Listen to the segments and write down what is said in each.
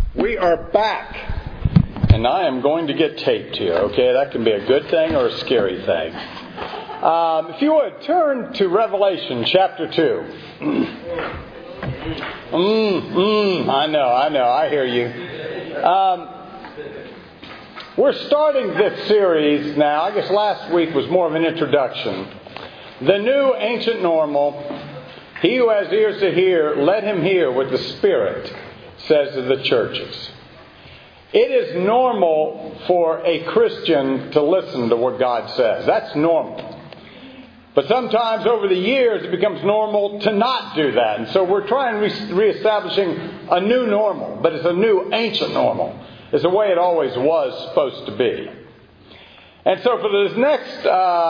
We are back, and I am going to get taped here, okay? That can be a good thing or a scary thing. If you would, turn to Revelation chapter 2. I know, I hear you. We're starting this series now. I guess last week was more of an introduction. The new ancient normal. He who has ears to hear, let him hear what the Spirit says to the churches. It is normal for a Christian to listen to what God says. That's normal. But sometimes over the years it becomes normal to not do that. And so we're trying reestablishing a new normal. But it's a new ancient normal. It's the way it always was supposed to be. And so for this next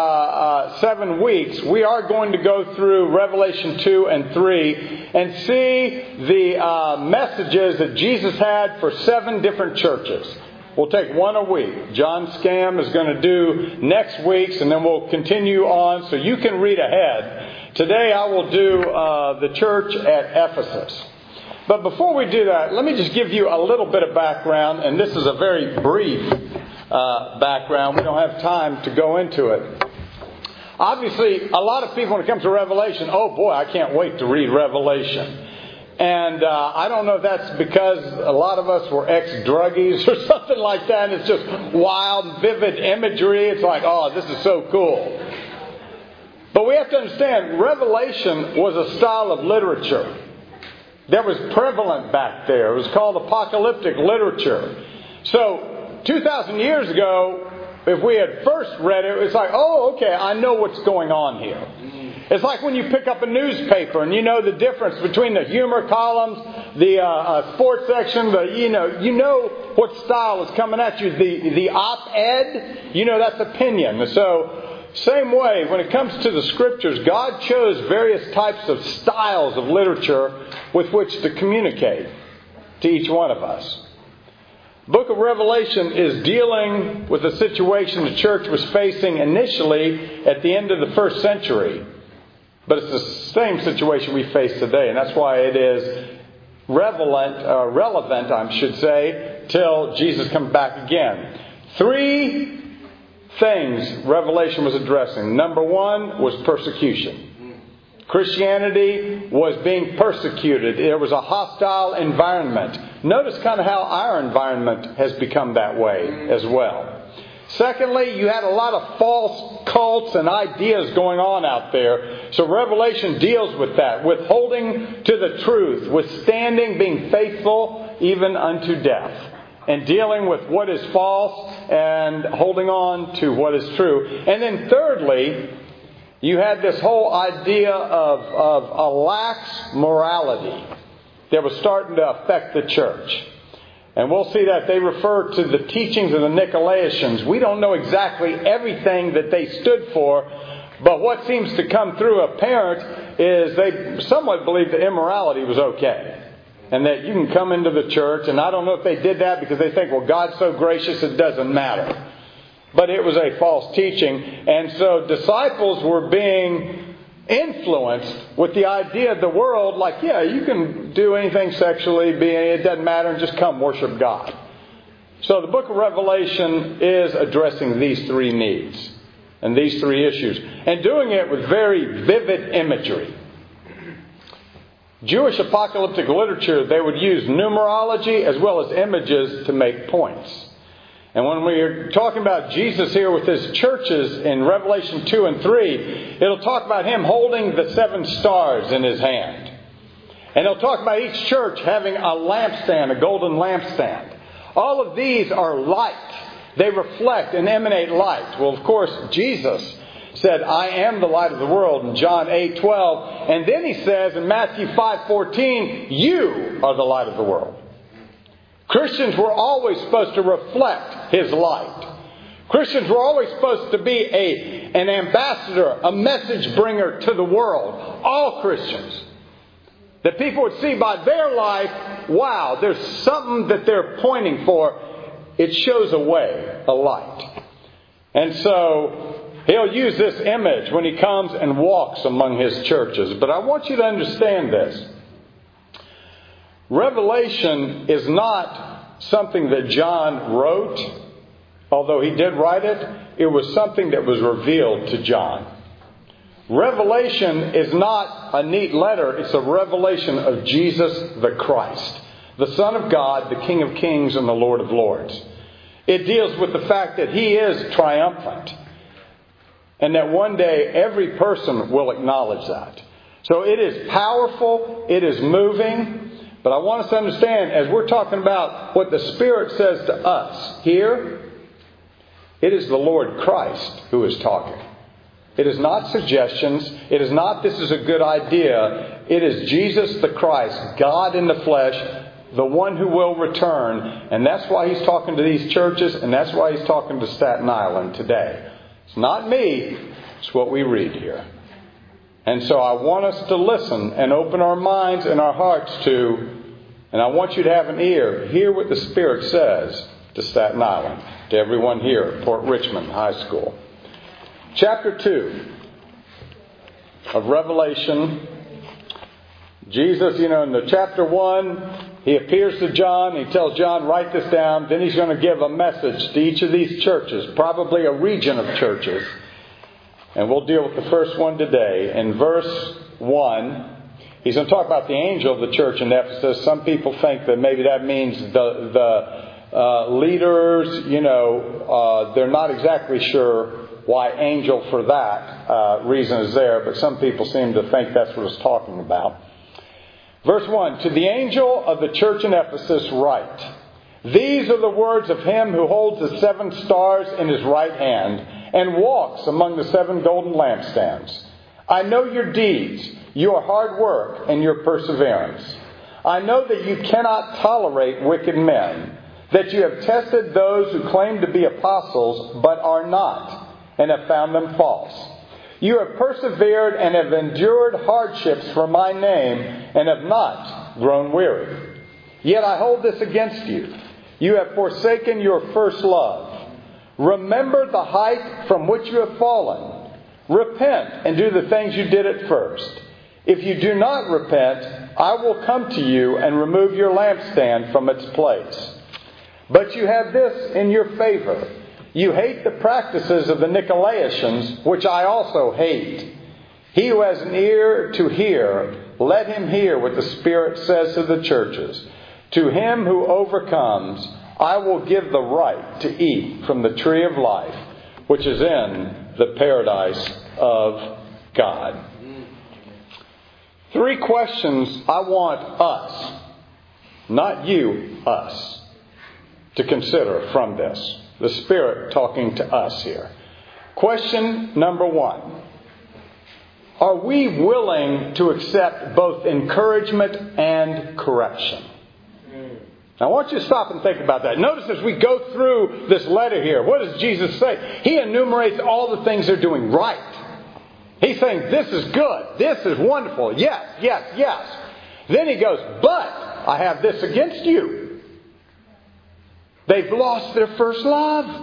7 weeks, we are going to go through Revelation 2 and 3 and see the messages that Jesus had for 7 different churches. We'll take one a week. John Scam is going to do next week's, and then we'll continue on so you can read ahead. Today I will do the church at Ephesus. But before we do that, let me just give you a little bit of background, and this is a very brief background. We don't have time to go into it. Obviously, a lot of people when it comes to Revelation, oh boy, I can't wait to read Revelation. And I don't know if that's because a lot of us were ex-druggies or something like that. And it's just wild, vivid imagery. It's like, oh, this is so cool. But we have to understand, Revelation was a style of literature that was prevalent back there. It was called apocalyptic literature. So 2,000 years ago, if we had first read it, it's like, oh, okay, I know what's going on here. It's like when you pick up a newspaper and you know the difference between the humor columns, the sports section, you know what style is coming at you. The op-ed, that's opinion. So, same way, when it comes to the Scriptures, God chose various types of styles of literature with which to communicate to each one of us. The book of Revelation is dealing with a situation the church was facing initially at the end of the first century. But it's the same situation we face today. And that's why it is relevant, I should say, till Jesus comes back again. 3 things Revelation was addressing. Number 1 was persecution. Christianity was being persecuted. There was a hostile environment. Notice kind of how our environment has become that way as well. Secondly, you had a lot of false cults and ideas going on out there. So Revelation deals with that, with holding to the truth, withstanding, being faithful even unto death, and dealing with what is false and holding on to what is true. And then thirdly, you had this whole idea of a lax morality that was starting to affect the church. And we'll see that they refer to the teachings of the Nicolaitans. We don't know exactly everything that they stood for, but what seems to come through apparent is they somewhat believed that immorality was okay. And that you can come into the church, and I don't know if they did that because they think, well, God's so gracious it doesn't matter. But it was a false teaching. And so disciples were being influenced with the idea of the world, like, yeah, you can do anything sexually, it doesn't matter, and just come worship God. So the book of Revelation is addressing these 3 needs and these 3 issues, and doing it with very vivid imagery. Jewish apocalyptic literature, they would use numerology as well as images to make points. And when we're talking about Jesus here with his churches in Revelation 2 and 3, it'll talk about him holding the 7 stars in his hand. And it'll talk about each church having a lampstand, a golden lampstand. All of these are light. They reflect and emanate light. Well, of course, Jesus said, I am the light of the world in John 8:12. And then he says in Matthew 5:14, you are the light of the world. Christians were always supposed to reflect his light. Christians were always supposed to be an ambassador, a message bringer to the world. All Christians. That people would see by their life, wow, there's something that they're pointing for. It shows a way, a light. And so he'll use this image when he comes and walks among his churches. But I want you to understand this. Revelation is not something that John wrote. Although he did write it, it was something that was revealed to John. Revelation is not a neat letter. It's a revelation of Jesus the Christ, the Son of God, the King of Kings and the Lord of Lords. It deals with the fact that He is triumphant. And that one day every person will acknowledge that. So it is powerful. It is moving. But I want us to understand, as we're talking about what the Spirit says to us here, it is the Lord Christ who is talking. It is not suggestions. It is not, this is a good idea. It is Jesus the Christ, God in the flesh, the one who will return. And that's why He's talking to these churches, and that's why He's talking to Staten Island today. It's not me. It's what we read here. And so I want us to listen and open our minds and our hearts to, and I want you to have an ear, hear what the Spirit says to Staten Island, to everyone here at Port Richmond High School. Chapter 2 of Revelation. Jesus, in the chapter 1, He appears to John. He tells John, write this down. Then He's going to give a message to each of these churches, probably a region of churches. And we'll deal with the first one today. In verse 1, He's going to talk about the angel of the church in Ephesus. Some people think that maybe that means the leaders, they're not exactly sure why angel for that reason is there. But some people seem to think that's what it's talking about. Verse 1, to the angel of the church in Ephesus write, these are the words of Him who holds the 7 stars in His right hand and walks among the 7 golden lampstands. I know your deeds, your hard work, and your perseverance. I know that you cannot tolerate wicked men, that you have tested those who claim to be apostles but are not, and have found them false. You have persevered and have endured hardships for my name and have not grown weary. Yet I hold this against you. You have forsaken your first love. Remember the height from which you have fallen. Repent and do the things you did at first. If you do not repent, I will come to you and remove your lampstand from its place. But you have this in your favor. You hate the practices of the Nicolaitans, which I also hate. He who has an ear to hear, let him hear what the Spirit says to the churches. To him who overcomes, I will give the right to eat from the tree of life, which is in the paradise of God. 3 questions I want us, not you, us, to consider from this. The Spirit talking to us here. Question number 1. Are we willing to accept both encouragement and correction? Now I want you to stop and think about that. Notice as we go through this letter here, what does Jesus say? He enumerates all the things they're doing right. He's saying, this is good. This is wonderful. Yes, yes, yes. Then He goes, but I have this against you. They've lost their first love.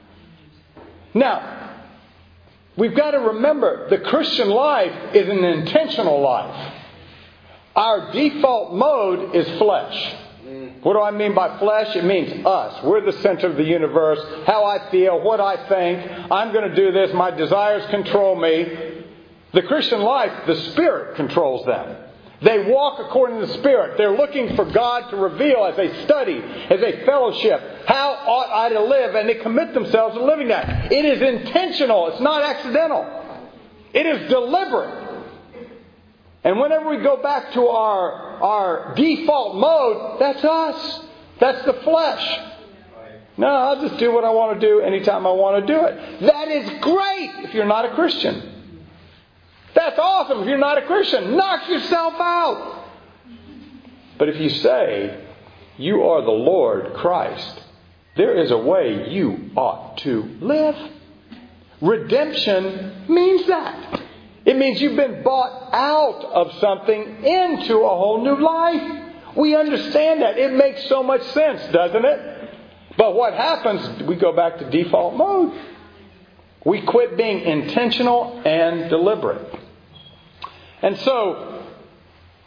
Now, we've got to remember the Christian life is an intentional life. Our default mode is flesh. What do I mean by flesh? It means us. We're the center of the universe. How I feel, what I think. I'm going to do this. My desires control me. The Christian life, the Spirit controls them. They walk according to the Spirit. They're looking for God to reveal as they study, as they fellowship, how ought I to live? And they commit themselves to living that. It is intentional. It's not accidental. It is deliberate. And whenever we go back to our default mode, that's us. That's the flesh. No, I'll just do what I want to do anytime I want to do it. That is great if you're not a Christian. That's awesome if you're not a Christian. Knock yourself out. But if you say, you are the Lord Christ, there is a way you ought to live. Redemption means that. It means you've been bought out of something into a whole new life. We understand that. It makes so much sense, doesn't it? But what happens, we go back to default mode. We quit being intentional and deliberate. And so,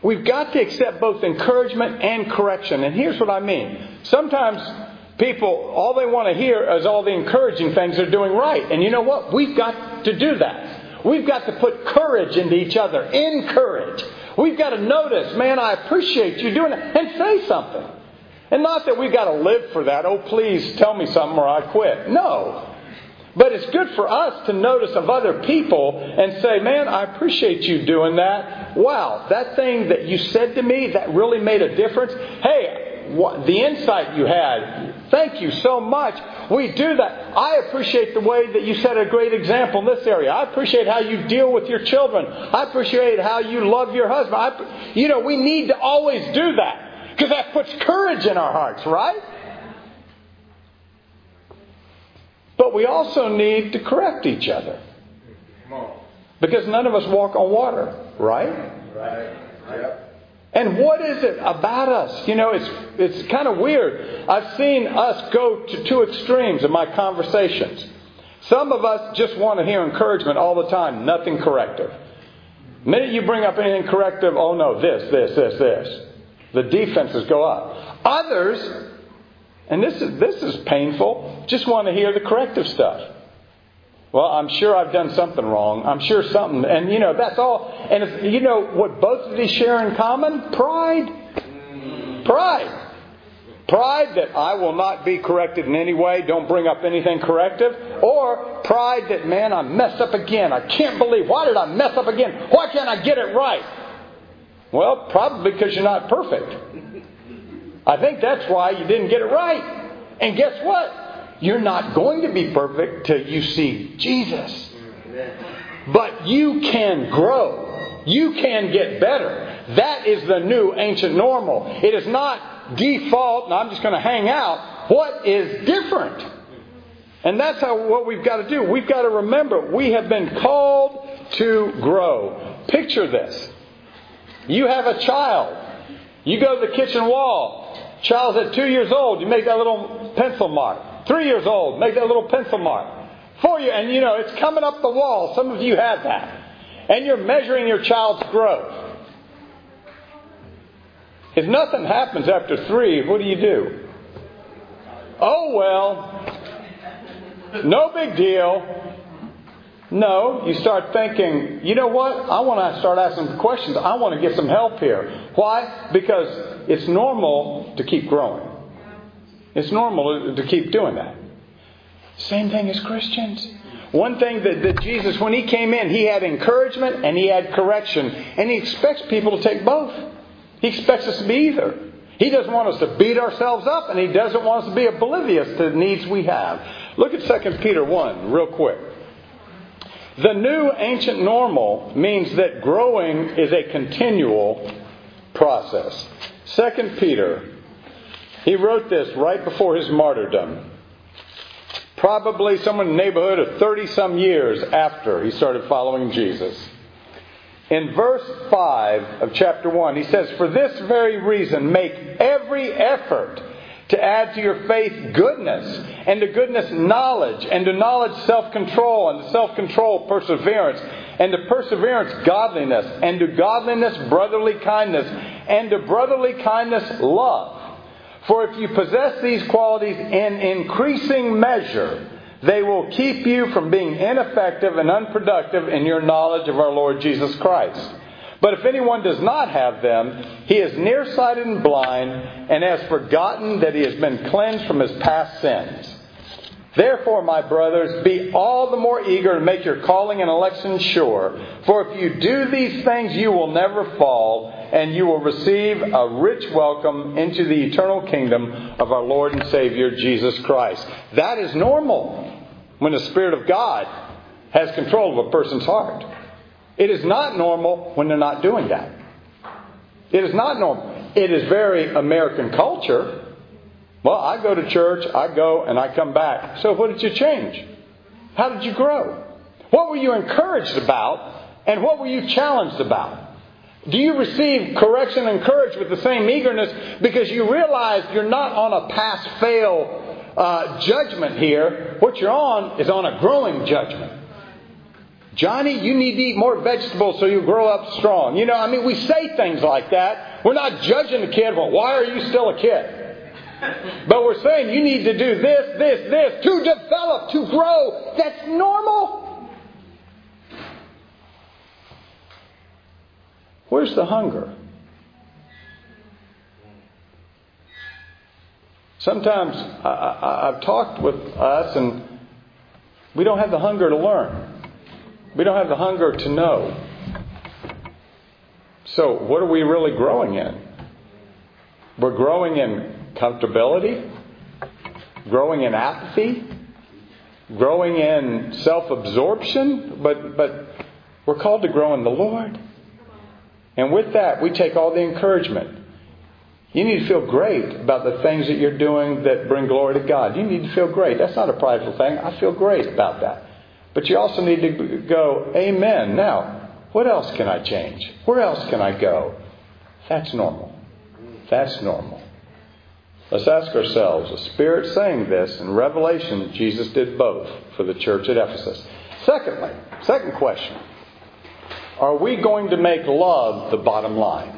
We've got to accept both encouragement and correction. And here's what I mean. Sometimes people, all they want to hear is all the encouraging things they're doing right. And you know what? We've got to do that. We've got to put courage into each other. Encourage. We've got to notice, man, I appreciate you doing it. And say something. And not that we've got to live for that. Oh, please tell me something or I quit. No. But it's good for us to notice of other people and say, man, I appreciate you doing that. Wow, that thing that you said to me, that really made a difference. Hey, the insight you had, thank you so much. We do that. I appreciate the way that you set a great example in this area. I appreciate how you deal with your children. I appreciate how you love your husband. We need to always do that because that puts courage in our hearts, right? But we also need to correct each other. Because none of us walk on water, right? Right. Yep. And what is it about us? It's kind of weird. I've seen us go to two extremes in my conversations. Some of us just want to hear encouragement all the time, nothing corrective. The minute you bring up anything corrective, oh no, this. The defenses go up. Others, and this is painful, just want to hear the corrective stuff. Well, I'm sure I've done something wrong. I'm sure something. And, that's all. And what both of these share in common? Pride. Pride that I will not be corrected in any way. Don't bring up anything corrective. Or pride that, man, I messed up again. I can't believe. Why did I mess up again? Why can't I get it right? Well, probably because you're not perfect. I think that's why you didn't get it right. And guess what? You're not going to be perfect till you see Jesus. But you can grow. You can get better. That is the new ancient normal. It is not default and I'm just going to hang out. What is different? And that's what we've got to do. We've got to remember we have been called to grow. Picture this. You have a child. You go to the kitchen wall. Child's at 2 years old. You make that little pencil mark. 3 years old, make that little pencil mark. 4 years, and it's coming up the wall. Some of you have that. And you're measuring your child's growth. If nothing happens after 3, what do? Oh, well, no big deal. No, you start thinking, you know what? I want to start asking questions. I want to get some help here. Why? Because it's normal to keep growing. It's normal to keep doing that. Same thing as Christians. One thing that Jesus, when He came in, He had encouragement and He had correction. And He expects people to take both. He expects us to be either. He doesn't want us to beat ourselves up and He doesn't want us to be oblivious to the needs we have. Look at 2 Peter 1 real quick. The new ancient normal means that growing is a continual process. 2 Peter, he wrote this right before his martyrdom. Probably somewhere in the neighborhood of 30-some years after he started following Jesus. In verse 5 of chapter 1, he says, "For this very reason, make every effort to add to your faith goodness, and to goodness knowledge, and to knowledge self-control, and to self-control perseverance, and to perseverance godliness, and to godliness brotherly kindness, and to brotherly kindness love. For if you possess these qualities in increasing measure, they will keep you from being ineffective and unproductive in your knowledge of our Lord Jesus Christ. But if anyone does not have them, he is nearsighted and blind, and has forgotten that he has been cleansed from his past sins. Therefore, my brothers, be all the more eager to make your calling and election sure. For if you do these things, you will never fall, and you will receive a rich welcome into the eternal kingdom of our Lord and Savior, Jesus Christ." That is normal when the Spirit of God has control of a person's heart. It is not normal when they're not doing that. It is not normal. It is very American culture. Well, I go to church, I go and I come back. So what did you change? How did you grow? What were you encouraged about? And what were you challenged about? Do you receive correction and courage with the same eagerness because you realize you're not on a pass-fail judgment here? What you're on is on a growing judgment. Johnny, you need to eat more vegetables so you'll grow up strong. We say things like that. We're not judging the kid. Well, why are you still a kid? But we're saying you need to do this to develop, to grow. That's normal. Where's the hunger? Sometimes I've talked with us and we don't have the hunger to learn. We don't have the hunger to know. So what are we really growing in? We're growing in comfortability, growing in apathy, growing in self-absorption, but we're called to grow in the Lord. And with that, we take all the encouragement. You need to feel great about the things that you're doing that bring glory to God. You need to feel great. That's not a prideful thing. I feel great about that. But you also need to go, amen. Now, what else can I change? Where else can I go? That's normal. That's normal. Let's ask ourselves, the Spirit saying this in Revelation, Jesus did both for the church at Ephesus. Second question. Are we going to make love the bottom line?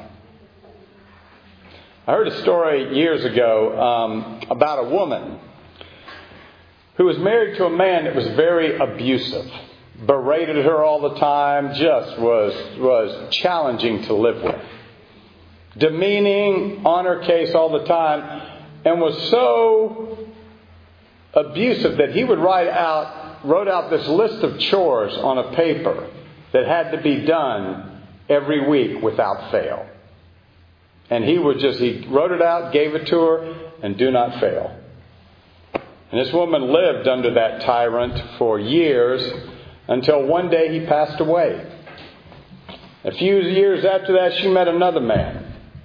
I heard a story years ago about a woman who was married to a man that was very abusive. Berated her all the time, just was challenging to live with. Demeaning, on her case all the time, and was so abusive that he would wrote out this list of chores on a paper that had to be done every week without fail. And he wrote it out, gave it to her, and do not fail. And this woman lived under that tyrant for years until one day he passed away. A few years after that, she met another man.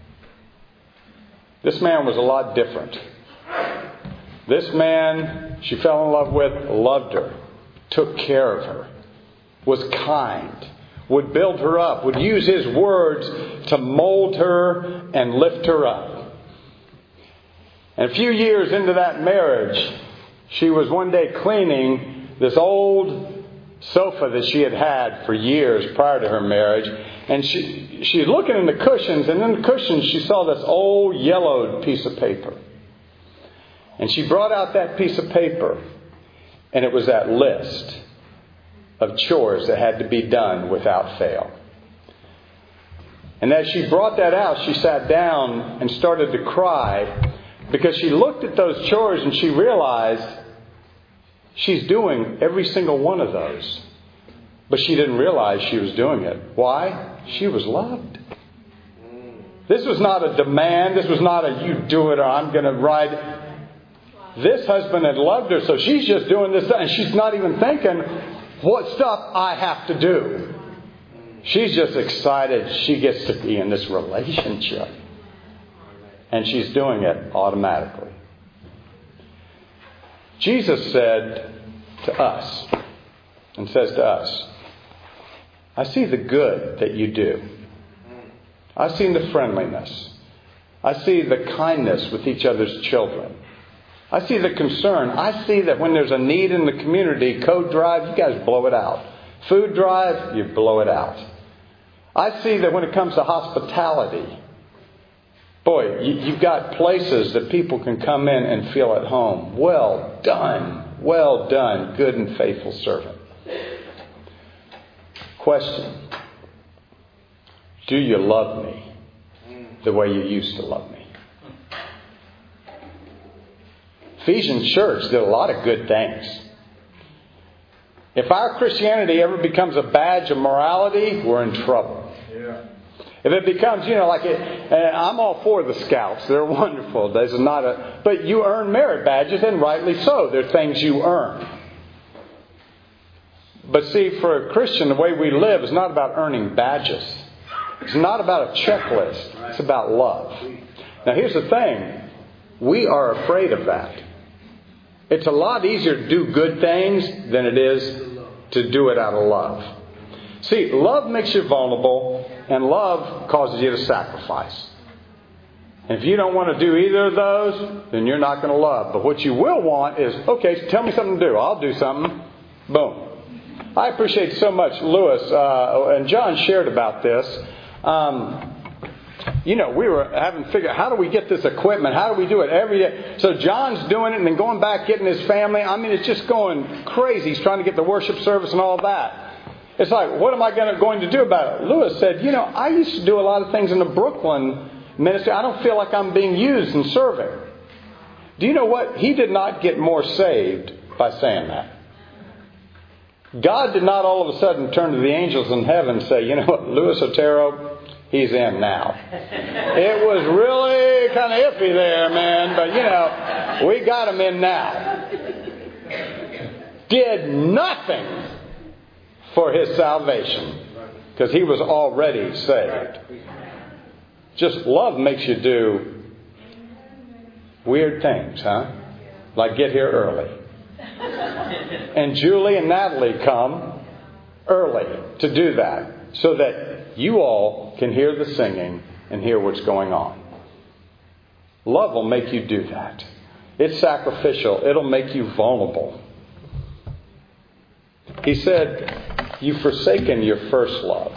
This man was a lot different. This man she fell in love with loved her, took care of her, was kind, would build her up, would use his words to mold her and lift her up. And a few years into that marriage, she was one day cleaning this old sofa that she had had for years prior to her marriage. And she's looking in the cushions, and in the cushions she saw this old yellowed piece of paper. And she brought out that piece of paper, and it was that list of chores that had to be done without fail. And as she brought that out, she sat down and started to cry because she looked at those chores and she realized she's doing every single one of those. But she didn't realize she was doing it. Why? She was loved. This was not a demand. This was not a you do it or I'm going to ride. This husband had loved her, so she's just doing this. And she's not even thinking what stuff I have to do. She's just excited she gets to be in this relationship. And she's doing it automatically. Jesus said to us, and says to us, I see the good that you do. I see the friendliness. I see the kindness with each other's children. I see the concern. I see that when there's a need in the community, code drive, you guys blow it out. Food drive, you blow it out. I see that when it comes to hospitality, boy, you've got places that people can come in and feel at home. Well done, good and faithful servant. Question. Do you love me the way you used to love me? Ephesian church did a lot of good things. If our Christianity ever becomes a badge of morality, we're in trouble. Yeah. If it becomes, I'm all for the Scouts. They're wonderful. But you earn merit badges, and rightly so. They're things you earn. But see, for a Christian, the way we live is not about earning badges. It's not about a checklist. It's about love. Now, here's the thing. We are afraid of that. It's a lot easier to do good things than it is to do it out of love. See, love makes you vulnerable, and love causes you to sacrifice. And if you don't want to do either of those, then you're not going to love. But what you will want is, okay, tell me something to do. I'll do something. Boom. I appreciate so much Lewis, and John shared about this. We were having to figure out, how do we get this equipment? How do we do it every day? So John's doing it and then going back, getting his family. I mean, it's just going crazy. He's trying to get the worship service and all that. It's like, what am I going to do about it? Lewis said, I used to do a lot of things in the Brooklyn ministry. I don't feel like I'm being used in serving. Do you know what? He did not get more saved by saying that. God did not all of a sudden turn to the angels in heaven and say, Louis Otero, he's in now. It was really kind of iffy there, man. But, we got him in now. Did nothing for his salvation because he was already saved. Just love makes you do weird things, huh? Like get here early. And Julie and Natalie come early to do that so that you all can hear the singing and hear what's going on. Love will make you do that. It's sacrificial. It'll make you vulnerable. He said, you've forsaken your first love.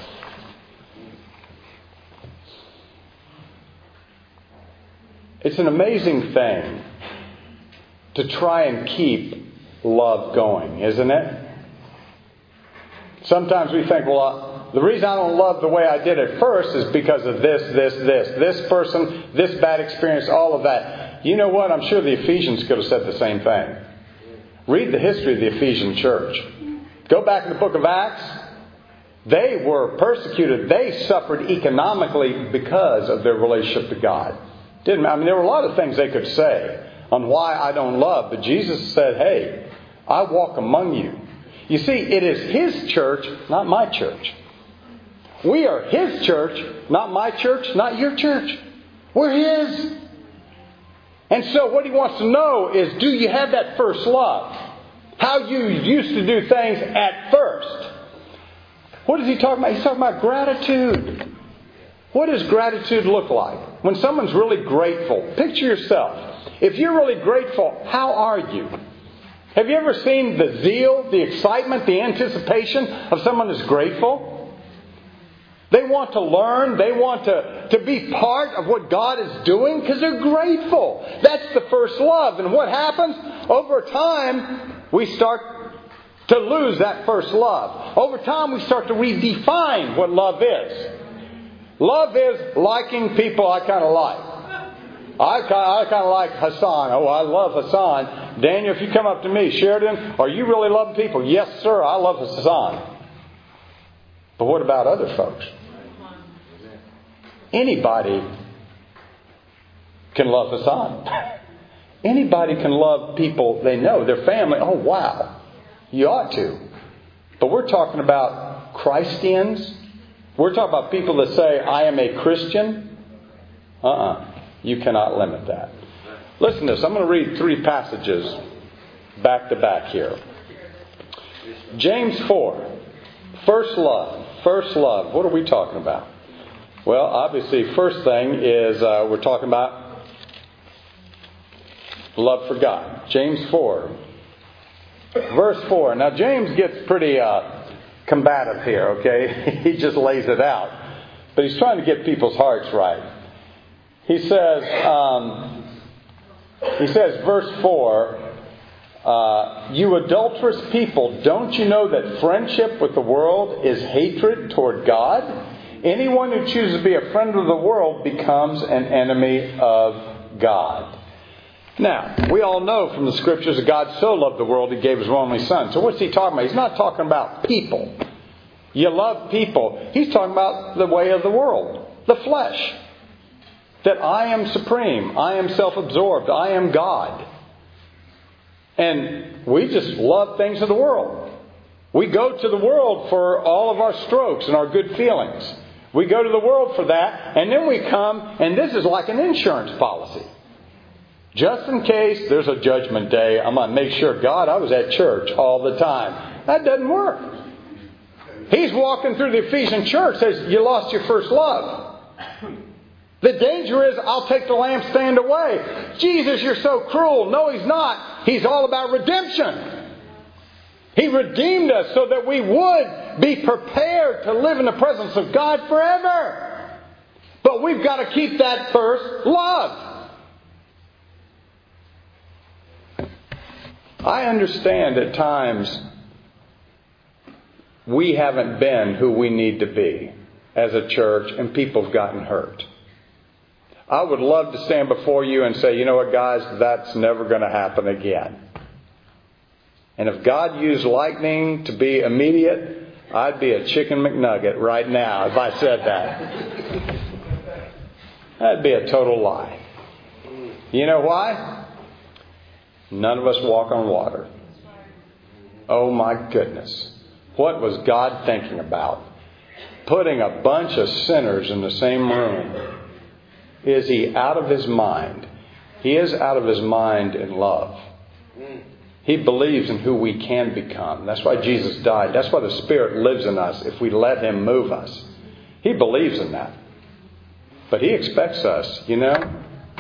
It's an amazing thing to try and keep love going, isn't it? Sometimes we think, the reason I don't love the way I did at first is because of this person, this bad experience, all of that. You know what? I'm sure the Ephesians could have said the same thing. Read the history of the Ephesian church. Go back in the book of Acts. They were persecuted. They suffered economically because of their relationship to God. There were a lot of things they could say on why I don't love. But Jesus said, hey, I walk among you. You see, it is His church, not my church. We are His church, not my church, not your church. We're His. And so what He wants to know is, do you have that first love? How you used to do things at first. What is He talking about? He's talking about gratitude. What does gratitude look like? When someone's really grateful, picture yourself. If you're really grateful, how are you? Have you ever seen the zeal, the excitement, the anticipation of someone who's grateful? They want to learn. They want to be part of what God is doing because they're grateful. That's the first love. And what happens? Over time, we start to lose that first love. Over time, we start to redefine what love is. Love is liking people I kind of like. I kind of like Hassan. Oh, I love Hassan. Daniel, if you come up to me, Sheridan, are you really loving people? Yes, sir, I love Hassan. But what about other folks? Anybody can love Hassan. Anybody can love people they know, their family. Oh, wow. You ought to. But we're talking about Christians. We're talking about people that say, I am a Christian. You cannot limit that. Listen to this. I'm going to read 3 passages back to back here. James 4. First love. First love. What are we talking about? Well, obviously, first thing is we're talking about love for God. James 4. Verse 4. Now, James gets pretty combative here, okay? He just lays it out. But he's trying to get people's hearts right. He says, verse 4, you adulterous people, don't you know that friendship with the world is hatred toward God? Anyone who chooses to be a friend of the world becomes an enemy of God. Now, we all know from the Scriptures that God so loved the world He gave His only Son. So what's He talking about? He's not talking about people. You love people. He's talking about the way of the world, the flesh. That I am supreme. I am self-absorbed. I am God. And we just love things of the world. We go to the world for all of our strokes and our good feelings. We go to the world for that. And then we come, and this is like an insurance policy. Just in case there's a judgment day, I'm going to make sure, God, I was at church all the time. That doesn't work. He's walking through the Ephesian church, says, you lost your first love. The danger is, I'll take the lampstand away. Jesus, you're so cruel. No, He's not. He's all about redemption. He redeemed us so that we would be prepared to live in the presence of God forever. But we've got to keep that first love. I understand at times we haven't been who we need to be as a church, and people have gotten hurt. I would love to stand before you and say, you know what, guys, that's never going to happen again. And if God used lightning to be immediate, I'd be a chicken McNugget right now if I said that. That'd be a total lie. You know why? None of us walk on water. Oh my goodness. What was God thinking about? Putting a bunch of sinners in the same room. Is He out of His mind? He is out of His mind in love. He believes in who we can become. That's why Jesus died. That's why the Spirit lives in us if we let Him move us. He believes in that. But He expects us, you know.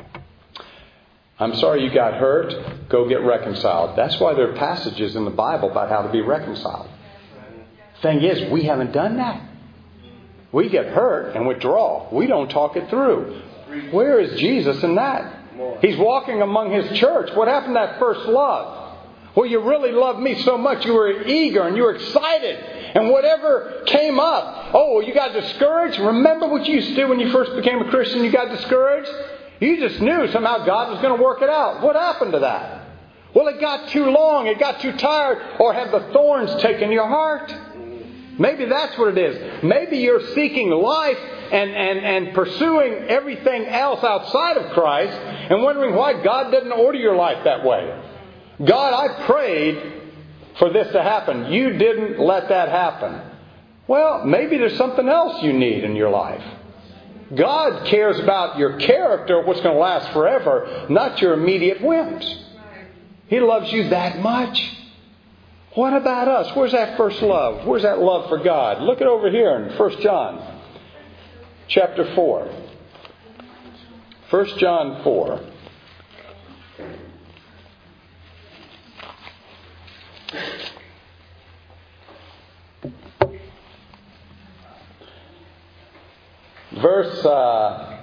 I'm sorry you got hurt. Go get reconciled. That's why there are passages in the Bible about how to be reconciled. Thing is, we haven't done that. We get hurt and withdraw. We don't talk it through. Where is Jesus in that? He's walking among His church. What happened to that first love? Well, you really loved me so much you were eager and you were excited. And whatever came up, oh, you got discouraged? Remember what you used to do when you first became a Christian? You got discouraged? You just knew somehow God was going to work it out. What happened to that? Well, it got too long. It got too tired. Or have the thorns taken your heart? Maybe that's what it is. Maybe you're seeking life and pursuing everything else outside of Christ and wondering why God didn't order your life that way. God, I prayed for this to happen. You didn't let that happen. Well, maybe there's something else you need in your life. God cares about your character, what's going to last forever, not your immediate whims. He loves you that much. What about us? Where's that first love? Where's that love for God? Look it over here in 1 John chapter 4. 1 John 4. Verse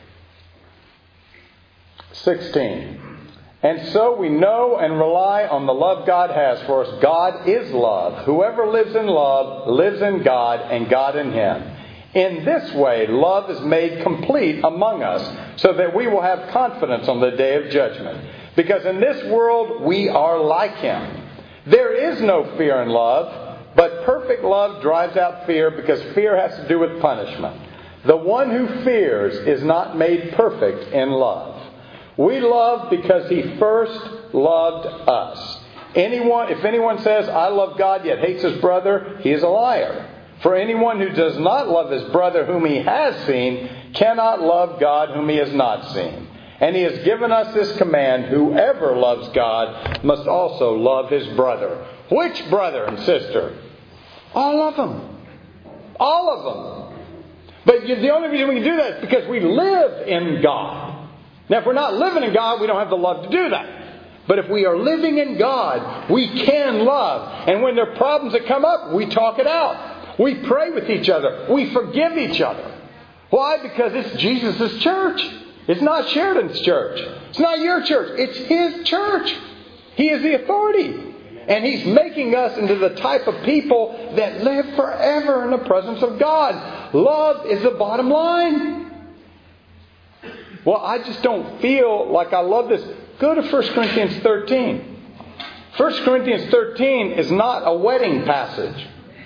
16. And so we know and rely on the love God has for us. God is love. Whoever lives in love lives in God and God in him. In this way, love is made complete among us so that we will have confidence on the day of judgment. Because in this world we are like Him. There is no fear in love, but perfect love drives out fear because fear has to do with punishment. The one who fears is not made perfect in love. We love because He first loved us. If anyone says, I love God, yet hates his brother, he is a liar. For anyone who does not love his brother whom he has seen cannot love God whom he has not seen. And He has given us this command, whoever loves God must also love his brother. Which brother and sister? All of them. All of them. But the only reason we can do that is because we live in God. Now, if we're not living in God, we don't have the love to do that. But if we are living in God, we can love. And when there are problems that come up, we talk it out. We pray with each other. We forgive each other. Why? Because it's Jesus' church. It's not Sheridan's church. It's not your church. It's His church. He is the authority. And He's making us into the type of people that live forever in the presence of God. Love is the bottom line. Well, I just don't feel like I love this. Go to 1 Corinthians 13. 1 Corinthians 13 is not a wedding passage.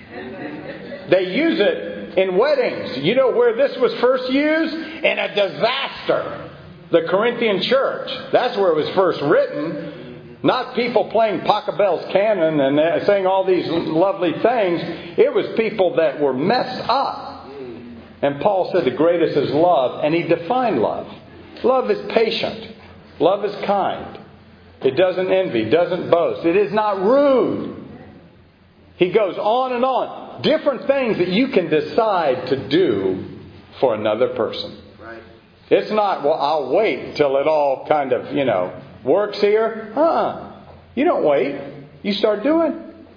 They use it in weddings. You know where this was first used? In a disaster. The Corinthian church. That's where it was first written. Not people playing Pachelbel's canon and saying all these lovely things. It was people that were messed up. And Paul said the greatest is love. And he defined love. Love is patient. Love is kind. It doesn't envy, doesn't boast. It is not rude. He goes on and on. Different things that you can decide to do for another person. Right. It's not, well, I'll wait till it all kind of, works here. You don't wait. You start doing.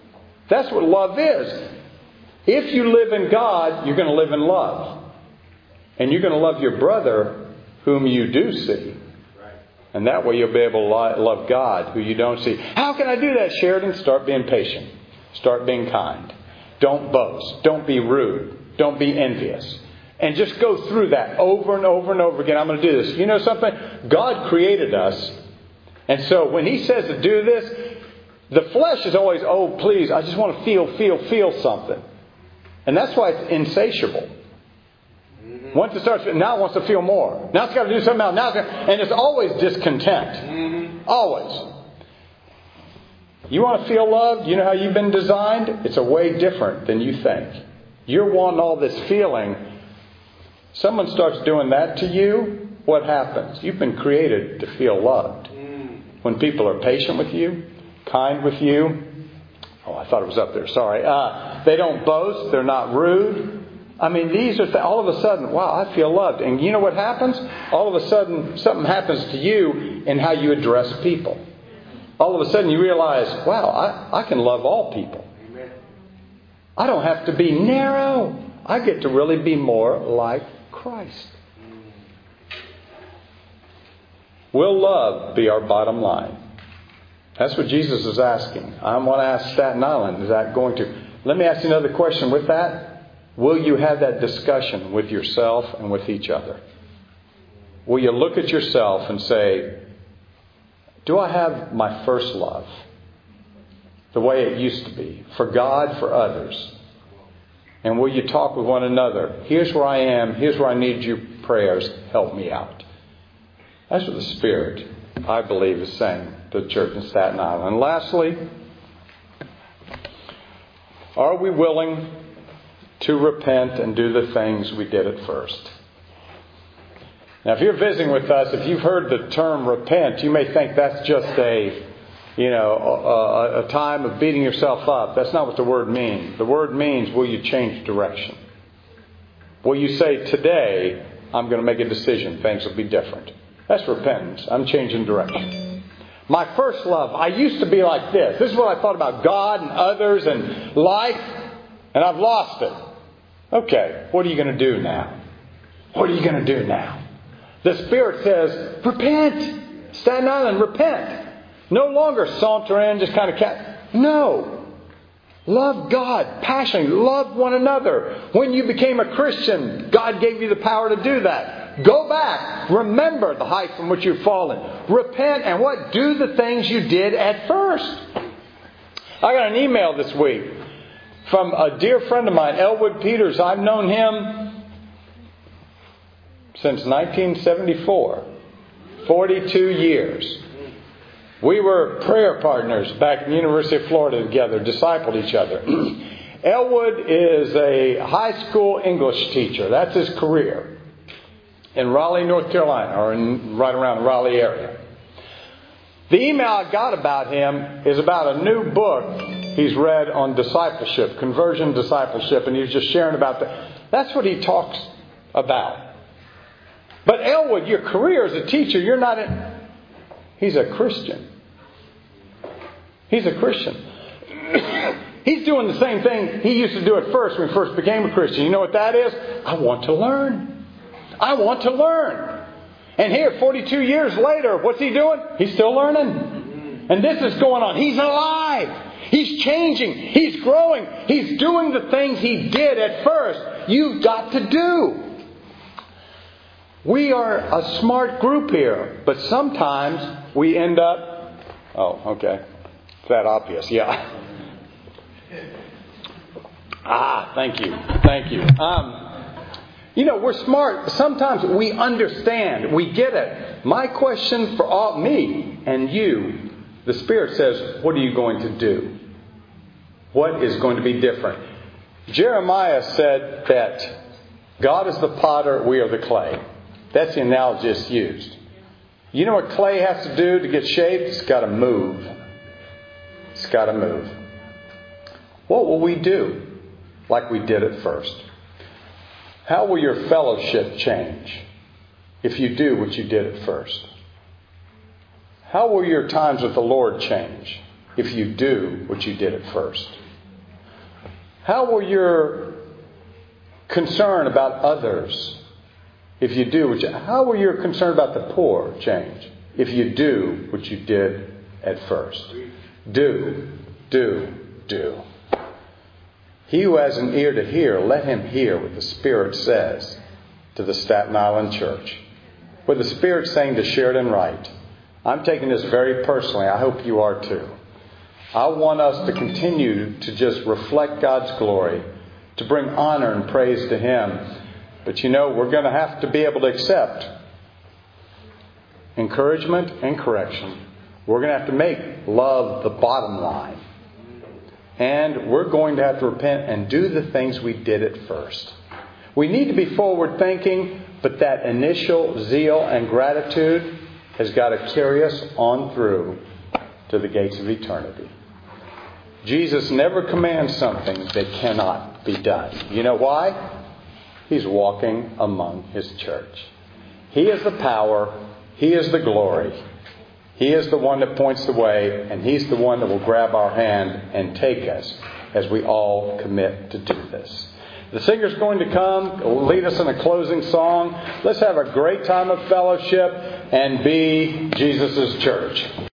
That's what love is. If you live in God, you're going to live in love. And you're going to love your brother whom you do see. And that way you'll be able to love God who you don't see. How can I do that, Sheridan? Start being patient. Start being kind. Don't boast. Don't be rude. Don't be envious. And just go through that over and over and over again. I'm going to do this. You know something? God created us. And so when He says to do this, the flesh is always, oh, please, I just want to feel something. And that's why it's insatiable. Once it starts, now it wants to feel more. Now it's got to do something else. And it's always discontent. Always. You want to feel loved? You know how you've been designed? It's a way different than you think. You're wanting all this feeling. Someone starts doing that to you, what happens? You've been created to feel loved. When people are patient with you, kind with you. Oh, I thought it was up there. Sorry. They don't boast. They're not rude. I mean, these are all of a sudden, wow, I feel loved. And you know what happens? All of a sudden, something happens to you in how you address people. All of a sudden, you realize, wow, I can love all people. I don't have to be narrow. I get to really be more like Christ. Will love be our bottom line? That's what Jesus is asking. I want to ask Staten Island, is that going to... Let me ask you another question with that. Will you have that discussion with yourself and with each other? Will you look at yourself and say, do I have my first love the way it used to be, for God, for others? And will you talk with one another? Here's where I am. Here's where I need your prayers. Help me out. That's what the Spirit, I believe, is saying to the church in Staten Island. And lastly, are we willing to repent and do the things we did at first? Now, if you're visiting with us, if you've heard the term repent, you may think that's just a time of beating yourself up. That's not what the word means. The word means, will you change direction? Will you say, today, I'm going to make a decision. Things will be different. That's repentance. I'm changing direction. My first love, I used to be like this. This is what I thought about God and others and life, and I've lost it. Okay, what are you going to do now? What are you going to do now? The Spirit says, repent. Staten Island, repent. No longer saunter in, just kind of No. Love God passionately. Love one another. When you became a Christian, God gave you the power to do that. Go back. Remember the height from which you've fallen. Repent and what? Do the things you did at first. I got an email this week from a dear friend of mine, Elwood Peters. I've known him since 1974. 42 years. We were prayer partners back in the University of Florida together, discipled each other. Elwood is a high school English teacher. That's his career. In Raleigh, North Carolina, or right around the Raleigh area. The email I got about him is about a new book he's read on discipleship, conversion discipleship, and he's just sharing about that. That's what he talks about. But Elwood, your career as a teacher, you're not in... He's a Christian. He's a Christian. He's doing the same thing he used to do at first when he first became a Christian. You know what that is? I want to learn. I want to learn. And here, 42 years later, what's he doing? He's still learning. And this is going on. He's alive. He's changing. He's growing. He's doing the things he did at first. You've got to do. We are a smart group here, but sometimes we end up... Oh, okay. It's that obvious, yeah. Thank you. Thank you. We're smart. Sometimes we understand. We get it. My question for me and you, the Spirit says, what are you going to do? What is going to be different? Jeremiah said that God is the potter, we are the clay. That's the analogy that's used. You know what clay has to do to get shaped? It's got to move. It's got to move. What will we do like we did at first? How will your fellowship change if you do what you did at first? How will your times with the Lord change if you do what you did at first? How will your concern about others, if you do, how will your concern about the poor change if you do what you did at first? Do. He who has an ear to hear, let him hear what the Spirit says to the Staten Island church. What the Spirit's saying to Sheridan Wright. I'm taking this very personally. I hope you are too. I want us to continue to just reflect God's glory, to bring honor and praise to Him. But we're going to have to be able to accept encouragement and correction. We're going to have to make love the bottom line. And we're going to have to repent and do the things we did at first. We need to be forward thinking, but that initial zeal and gratitude has got to carry us on through to the gates of eternity. Jesus never commands something that cannot be done. You know why? He's walking among His church. He is the power. He is the glory. He is the one that points the way, and He's the one that will grab our hand and take us as we all commit to do this. The singer's going to come, lead us in a closing song. Let's have a great time of fellowship and be Jesus' church.